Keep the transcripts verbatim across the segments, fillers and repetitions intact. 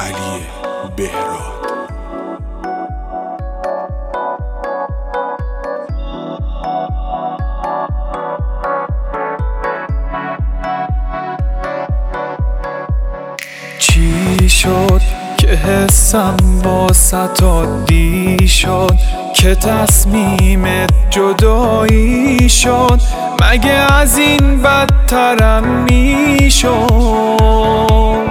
علی بهراد. چی شد که حسم با ستادی شد، که تصمیمت جدایی شد؟ مگه از این بدترم میشد؟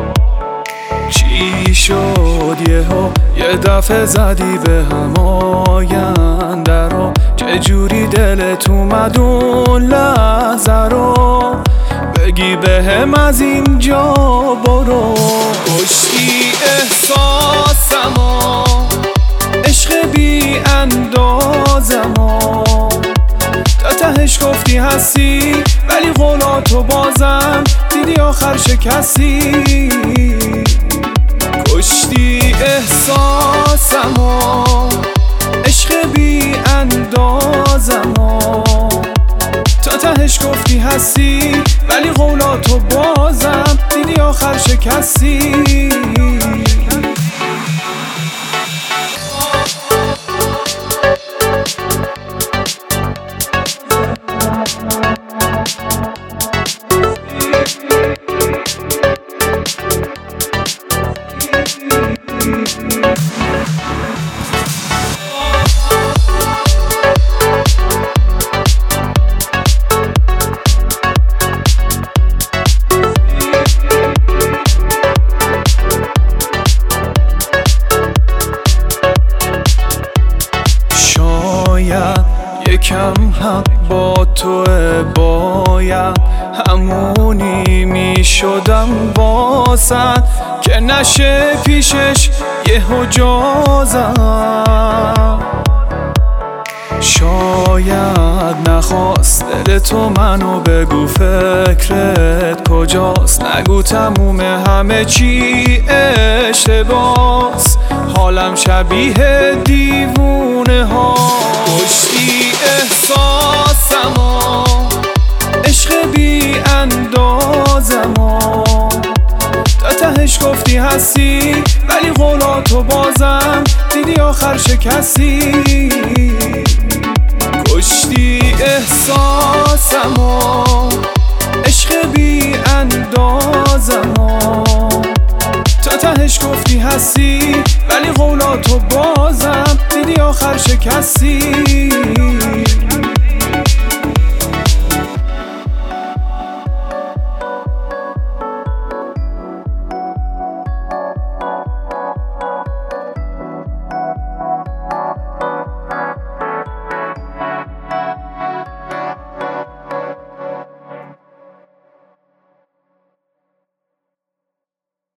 چی شد یهو یه دفعه زدی به هم آینده رو؟ چجوری دلت اومد اون لحظه رو بگی به هم از اینجا برو؟ کشتی احساسمو، عشق بی اندازمو، تا تهش گفتی هستی ولی قولاتو بازم دیدی آخر شکستی. کشتی احساسمو، عشق بی اندازمو، تا تهش گفتی هستی ولی قولاتو بازم دیدی آخر شکستی. یکم حق با توه، باید همونی می شدم واسد که نشه پیشش یه حجازم. شاید نخواست دل تو منو بگو فکرت کجاست، نگو تموم همه چی اشتباس، حالم شبیه دیوونه ها. کشتی احساسمو، عشق بی اندازمو، تا تهش گفتی هستی ولی قولاتو بازم دیدی آخر شکستی. کشتی احساسمو، عشق بی اندازمو، تا تهش گفتی هستی ولی قولاتو بازم دیدی آخر شکستی.